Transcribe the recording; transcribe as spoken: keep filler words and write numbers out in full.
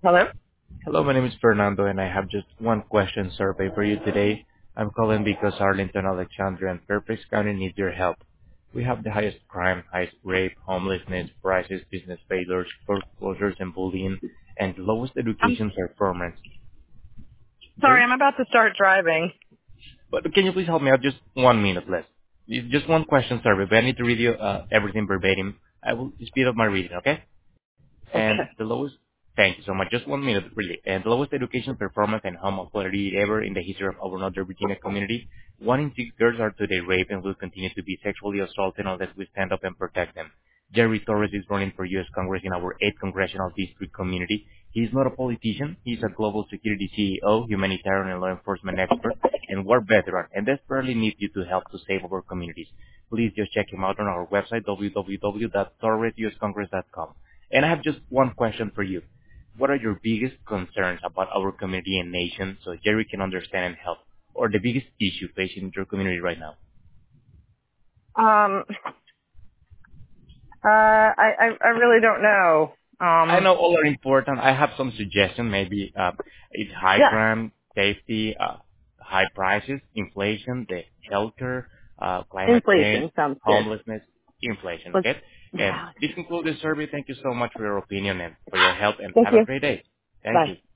Hello? Hello, my name is Fernando, and I have just one question survey for you today. I'm calling because Arlington, Alexandria, and Fairfax County need your help. We have the highest crime, highest rape, homelessness, prices, business failures, foreclosures, and bullying, and the lowest I'm education performance. sorry, Sorry? I'm about to start driving. But can you please help me out just one minute less? It's just one question survey, but I need to read you uh, everything verbatim. I will speed up my reading, okay? And Okay. the lowest, thank you so much. Just one minute, really. And the lowest education performance and home quality ever in the history of our Northern Virginia community. One in six girls are today raped and will continue to be sexually assaulted unless we stand up and protect them. Jerry Torres is running for U S Congress in our eighth congressional district community. He is not a politician. He is a global security C E O, humanitarian and law enforcement expert, and war veteran, and desperately needs you to help to save our communities. Please just check him out on our website, w w w dot torres u s congress dot com. And I have just one question for you. What are your biggest concerns about our community and nation so Jerry can understand and help? Or the biggest issue facing your community right now? Um, uh, I, I, I really don't know. I Um, know all are important. I have some suggestions. Maybe uh, it's high yeah, crime, safety, uh, high prices, inflation, the healthcare, uh, climate change, inflation sounds good. homelessness, inflation. Let's, Okay. And yeah. this concludes the survey. Thank you so much for your opinion and for your help, and Thank have a you. great day. Thank Bye. you.